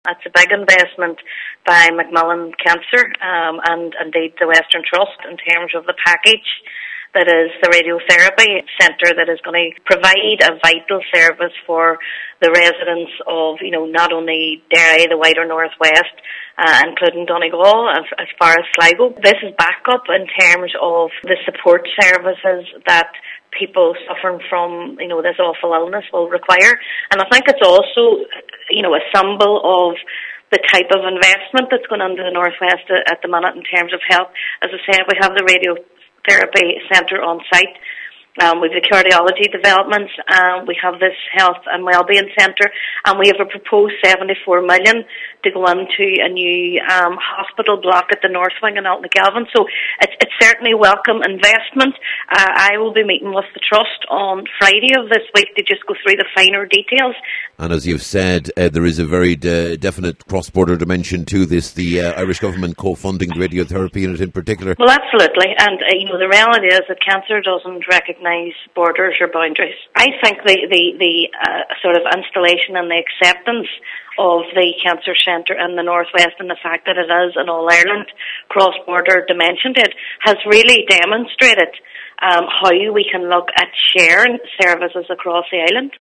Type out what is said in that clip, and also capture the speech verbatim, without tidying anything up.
It's a big investment by Macmillan Cancer um, and indeed the Western Trust in terms of the package that is the radiotherapy centre that is going to provide a vital service for the residents of, you know, not only Derry, the wider northwest, uh, including Donegal, as, as far as Sligo. This is backup in terms of the support services that people suffering from, you know, this awful illness will require. And I think it's also, you know, a symbol of the type of investment that's going on in the northwest at the minute in terms of health. As I said, we have the radiotherapy centre on site. Um, we have the cardiology developments, um, we have this health and wellbeing centre, and we have a proposed seventy-four million to go into a new um, hospital block at the North Wing in Altnagelvin. So it's, it's certainly welcome investment. Uh, I will be meeting with the Trust on Friday of this week to just go through the finer details. And as you've said, uh, there is a very de- definite cross-border dimension to this, the uh, Irish government co-funding the radiotherapy unit in particular. Well, absolutely. And, uh, you know, the reality is that cancer doesn't recognise borders or boundaries. I think the, the, the uh, sort of installation and the acceptance of the cancer centre in the northwest and the fact that it is an all-Ireland cross-border dimension to it has really demonstrated um, how we can look at sharing services across the island.